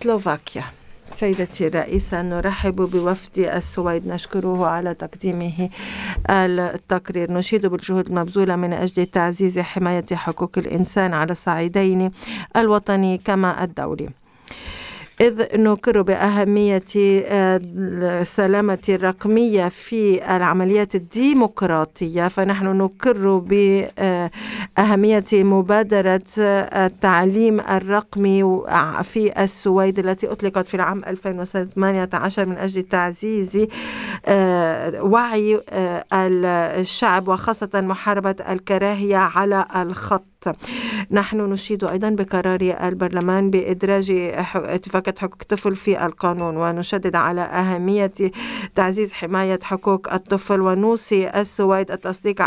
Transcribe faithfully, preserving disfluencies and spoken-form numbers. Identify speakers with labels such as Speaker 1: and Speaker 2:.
Speaker 1: سلوفاكيا. سيدتي الرئيسة، نرحب بوفد السويد، نشكره على تقديمه التقرير. نشيد بالجهود المبذولة من أجل تعزيز حماية حقوق الإنسان على الصعيدين الوطني كما الدولي، إذ نقر بأهمية السلامة الرقمية في العمليات الديمقراطية. فنحن نقر بأهمية مبادرة التعليم الرقمي في السويد التي أطلقت في العام ألفين وثمانية عشر من أجل تعزيز وعي الشعب وخاصة محاربة الكراهية على الخط. نحن نشيد أيضا بقرار البرلمان بإدراج اتفاقية حقوق الطفل في القانون، ونشدد على أهمية تعزيز حماية حقوق الطفل، ونوصي السويد التصديق